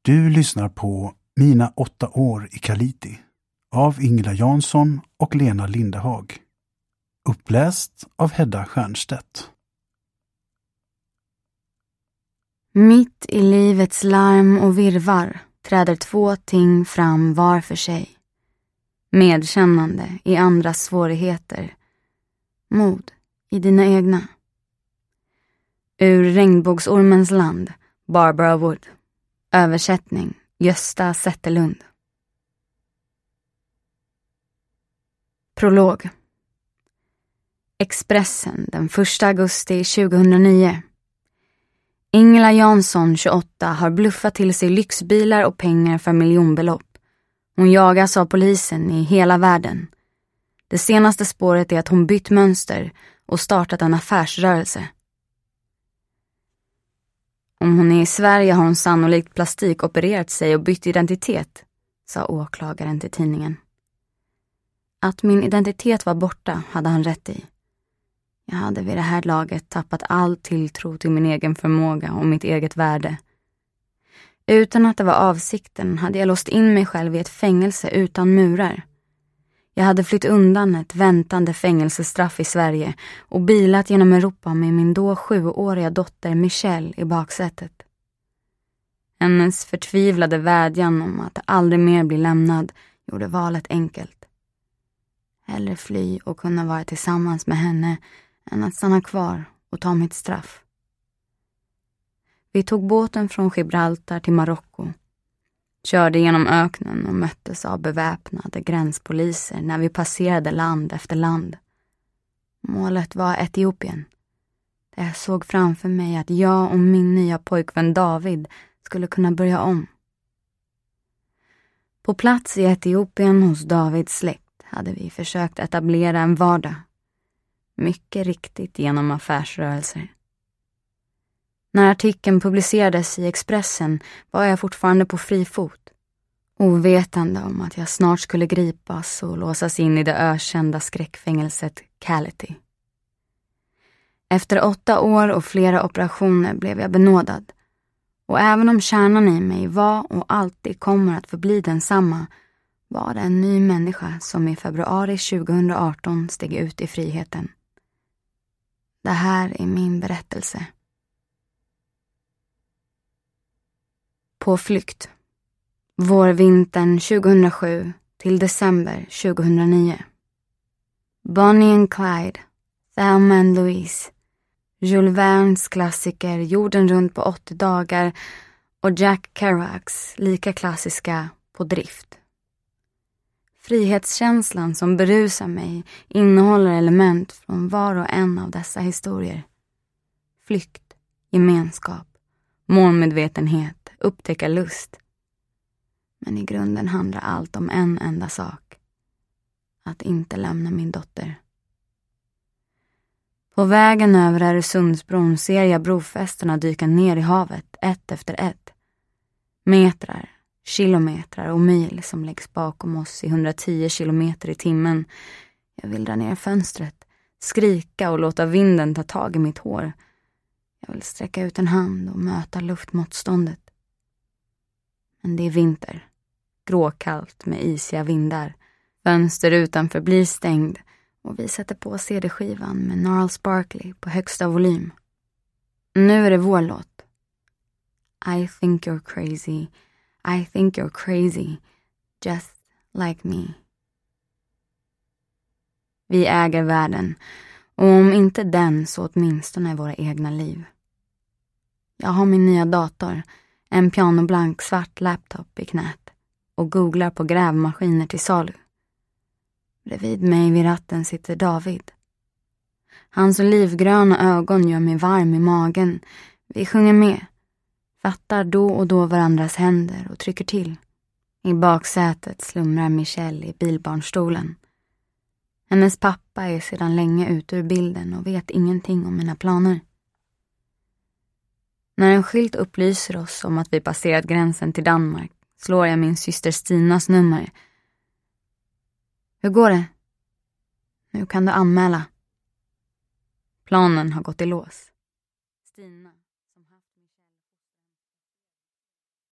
Du lyssnar på Mina 8 år i Kaliti av Ingela Jansson och Lena Lindehag. Uppläst av Hedda Stjernstedt. Mitt i livets larm och virvar träder 2 ting fram var för sig. Medkännande i andras svårigheter. Mod i dina egna. Ur Regnbågsormens land, Barbara Wood. Översättning, Gösta Zetterlund. Prolog. Expressen den 1 augusti 2009. Ingela Jansson, 28, har bluffat till sig lyxbilar och pengar för miljonbelopp. Hon jagas av polisen i hela världen. Det senaste spåret är att hon bytt mönster och startat en affärsrörelse. Om hon är i Sverige har hon sannolikt plastikopererat sig och bytt identitet, sa åklagaren till tidningen. Att min identitet var borta hade han rätt i. Jag hade vid det här laget tappat all tilltro till min egen förmåga och mitt eget värde. Utan att det var avsikten hade jag låst in mig själv i ett fängelse utan murar. Jag hade flytt undan ett väntande fängelsestraff i Sverige och bilat genom Europa med min då 7-åriga dotter Michelle i baksätet. Hennes förtvivlade vädjan om att aldrig mer bli lämnad gjorde valet enkelt. Hellre fly och kunna vara tillsammans med henne än att stanna kvar och ta mitt straff. Vi tog båten från Gibraltar till Marocko. Körde genom öknen och möttes av beväpnade gränspoliser när vi passerade land efter land. Målet var Etiopien. Där jag såg framför mig att jag och min nya pojkvän David skulle kunna börja om. På plats i Etiopien hos Davids släkt hade vi försökt etablera en vardag. Mycket riktigt genom affärsrörelser. När artikeln publicerades i Expressen var jag fortfarande på fri fot, ovetande om att jag snart skulle gripas och låsas in i det ökända skräckfängelset Kaliti. Efter 8 år och flera operationer blev jag benådad, och även om kärnan i mig var och alltid kommer att förbli densamma, var det en ny människa som i februari 2018 steg ut i friheten. Det här är min berättelse. På flykt. Vårvintern 2007 till december 2009. Bonnie and Clyde, Thelma and Louise, Jules Vernes klassiker Jorden runt på 80 dagar och Jack Kerouacs lika klassiska På drift. Frihetskänslan som berusar mig innehåller element från var och en av dessa historier. Flykt, gemenskap, målmedvetenhet, upptäcka lust. Men i grunden handlar allt om en enda sak. Att inte lämna min dotter. På vägen över Öresundsbron ser jag brofästarna dyka ner i havet, ett efter ett. Metrar, kilometrar och mil som läggs bakom oss i 110 kilometer i timmen. Jag vill dra ner fönstret, skrika och låta vinden ta tag i mitt hår. Jag vill sträcka ut en hand och möta luftmotståndet. Men det är vinter. Gråkallt med isiga vindar. Fönster utanför blir stängd och vi sätter på CD-skivan med Gnarls Barkley på högsta volym. Nu är det vår låt. I think you're crazy. I think you're crazy. Just like me. Vi äger världen. Och om inte den så åtminstone våra egna liv. Jag har min nya dator, en pianoblank svart laptop i knät och googlar på grävmaskiner till salu. Bredvid mig vid ratten sitter David. Hans olivgröna ögon gör mig varm i magen. Vi sjunger med, fattar då och då varandras händer och trycker till. I baksätet slumrar Michelle i bilbarnstolen. Hennes pappa är sedan länge ute ur bilden och vet ingenting om mina planer. När en skylt upplyser oss om att vi passerat gränsen till Danmark slår jag min syster Stinas nummer. Hur går det? Nu kan du anmäla. Planen har gått i lås. Stina.